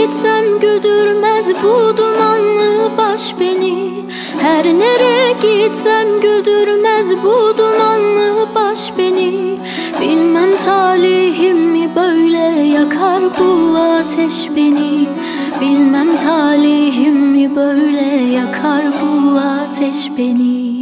gitsem güldürmez bu dumanlı baş beni. Her nereye gitsem güldürmez bu dumanlı baş beni. Bilmem talihim mi böyle yakar bu ateş beni. Bilmem talihim mi böyle yakar bu ateş beni.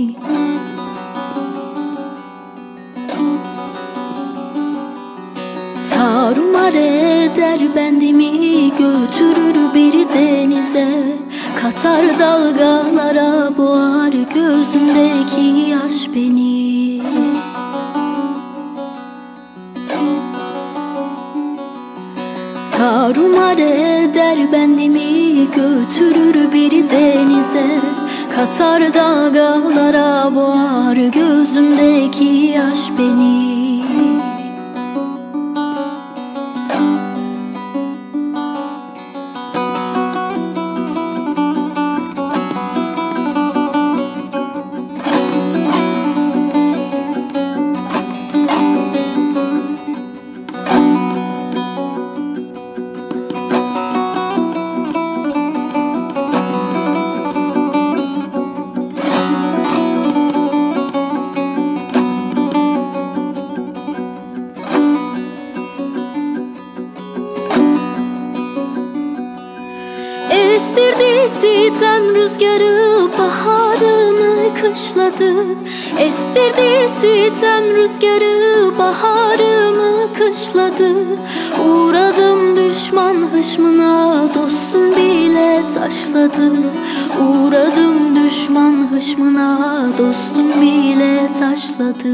Tarumar eder bendimi, götürür bir denize. Katar dalgalara, boğar gözümdeki yaş beni. Tarumar eder bendimi, götürür bir denize. Katar dalgalara, boğar gözümdeki yaş beni. Estirdi sitem rüzgarı, baharımı kışladı. Estirdi sitem rüzgarı, baharımı kışladı. Uğradım düşman hışmına, dostum bile taşladı. Uğradım düşman hışmına, dostum bile taşladı.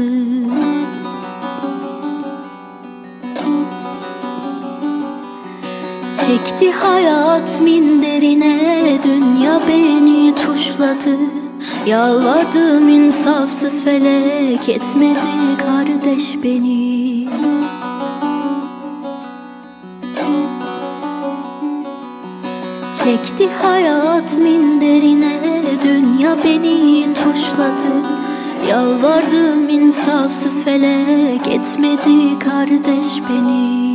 Çekti hayat minderine, dünya beni tuşladı. Yalvardım insafsız felek, etmedi kardeş beni. Çekti hayat minderine, dünya beni tuşladı. Yalvardım insafsız felek, etmedi kardeş beni.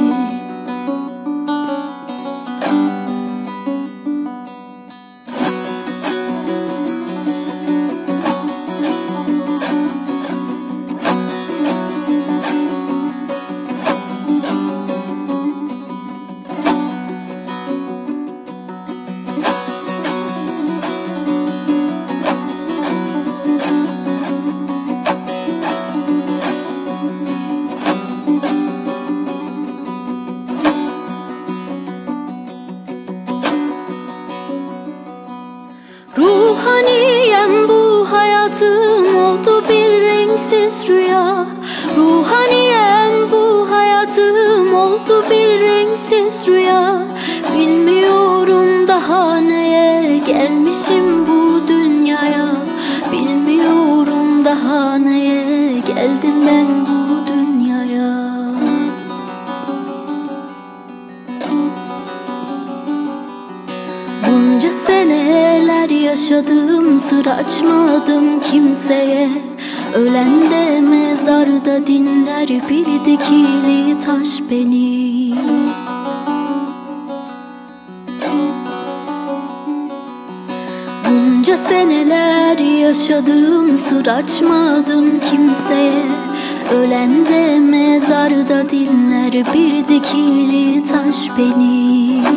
Ruhaniyem bu hayatım oldu bir renksiz rüya. Ruhaniyem bu hayatım oldu bir renksiz rüya. Bilmiyorum daha neye gelmişim bu dünyaya. Bilmiyorum daha neye geldim ben bu dünyaya. Bunca seneler yaşadım, sır açmadım kimseye. Ölen de mezarda dinler bir dikili taş beni. Bunca seneler yaşadım, sır açmadım kimseye. Ölen de mezarda dinler bir dikili taş beni.